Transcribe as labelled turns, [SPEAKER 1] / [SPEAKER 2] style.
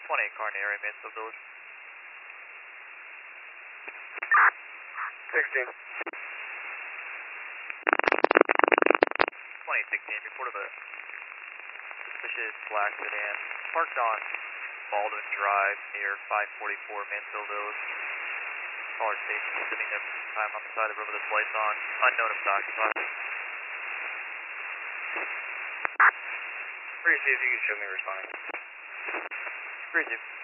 [SPEAKER 1] 28 car in the area, Mansfield Village.
[SPEAKER 2] 16.
[SPEAKER 1] 2016, report of a suspicious black sedan parked on Baldwin Drive near 544 Mansfield Village. Caller station sitting there for some time on the side of the road with its lights on. Unknown if it's occupied.
[SPEAKER 2] Pretty see if you can show me responding.
[SPEAKER 1] Greasy.